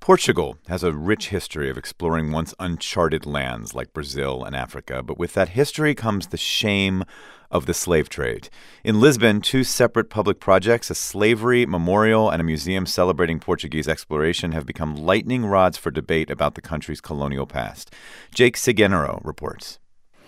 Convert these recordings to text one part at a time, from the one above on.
Portugal has a rich history of exploring once uncharted lands like Brazil and Africa, but with that history comes the shame of the slave trade. In Lisbon, two separate public projects, a slavery memorial and a museum celebrating Portuguese exploration, have become lightning rods for debate about the country's colonial past. Jake Sigenero reports.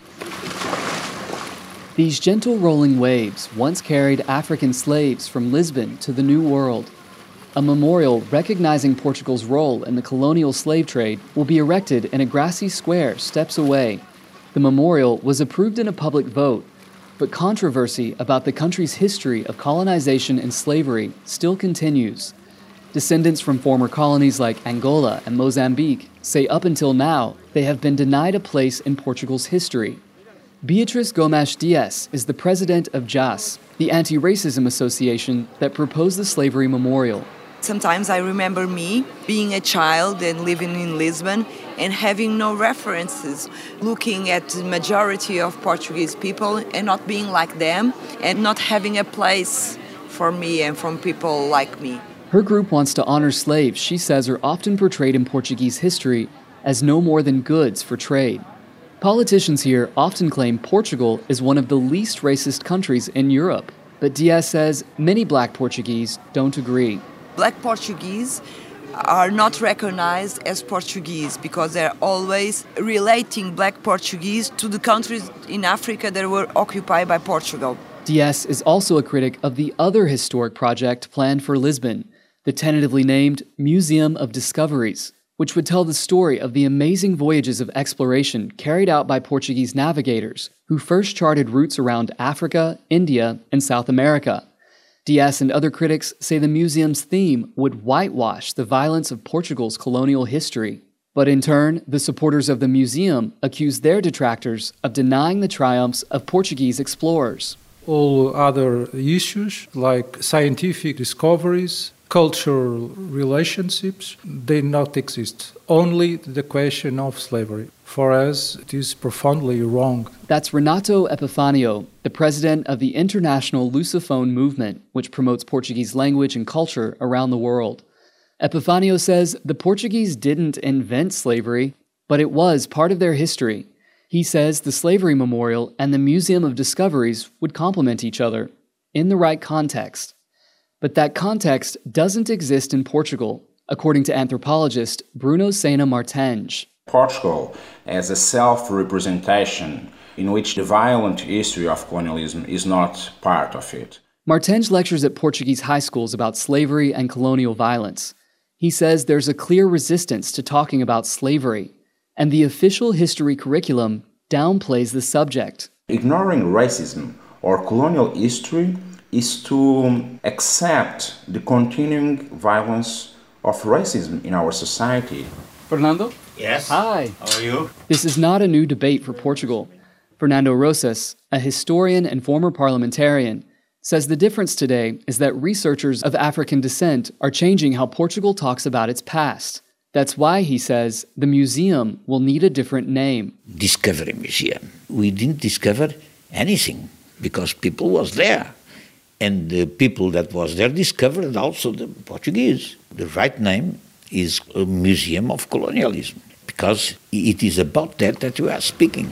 These gentle rolling waves once carried African slaves from Lisbon to the New World. A memorial recognizing Portugal's role in the colonial slave trade will be erected in a grassy square steps away. The memorial was approved in a public vote, but controversy about the country's history of colonization and slavery still continues. Descendants from former colonies like Angola and Mozambique say up until now they have been denied a place in Portugal's history. Beatriz Gomes Dias is the president of JAS, the anti-racism association that proposed the slavery memorial. Sometimes I remember me being a child and living in Lisbon and having no references, looking at the majority of Portuguese people and not being like them and not having a place for me and from people like me. Her group wants to honor slaves she says are often portrayed in Portuguese history as no more than goods for trade. Politicians here often claim Portugal is one of the least racist countries in Europe, but Dias says many black Portuguese don't agree. Black Portuguese are not recognized as Portuguese because they're always relating black Portuguese to the countries in Africa that were occupied by Portugal. Dias is also a critic of the other historic project planned for Lisbon, the tentatively named Museum of Discoveries, which would tell the story of the amazing voyages of exploration carried out by Portuguese navigators who first charted routes around Africa, India, and South America. Dias and other critics say the museum's theme would whitewash the violence of Portugal's colonial history. But in turn, the supporters of the museum accuse their detractors of denying the triumphs of Portuguese explorers. All other issues like scientific discoveries, cultural relationships, they not exist. Only the question of slavery. For us, it is profoundly wrong. That's Renato Epifanio, the president of the International Lusophone Movement, which promotes Portuguese language and culture around the world. Epifanio says the Portuguese didn't invent slavery, but it was part of their history. He says the Slavery Memorial and the Museum of Discoveries would complement each other in the right context. But that context doesn't exist in Portugal, according to anthropologist Bruno Sena Martens. Portugal as a self-representation in which the violent history of colonialism is not part of it. Martens lectures at Portuguese high schools about slavery and colonial violence. He says there's a clear resistance to talking about slavery, and the official history curriculum downplays the subject. Ignoring racism or colonial history is to accept the continuing violence of racism in our society. Fernando? Yes. Hi. How are you? This is not a new debate for Portugal. Fernando Rosas, a historian and former parliamentarian, says the difference today is that researchers of African descent are changing how Portugal talks about its past. That's why, he says, the museum will need a different name. Discovery Museum. We didn't discover anything because people was there. And the people that was there discovered also the Portuguese. The right name is a Museum of Colonialism because it is about that we are speaking.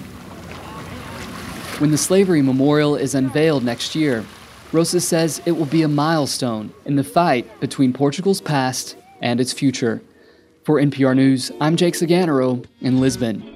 When the Slavery Memorial is unveiled next year, Rosas says it will be a milestone in the fight between Portugal's past and its future. For NPR News, I'm Jake Sigenero in Lisbon.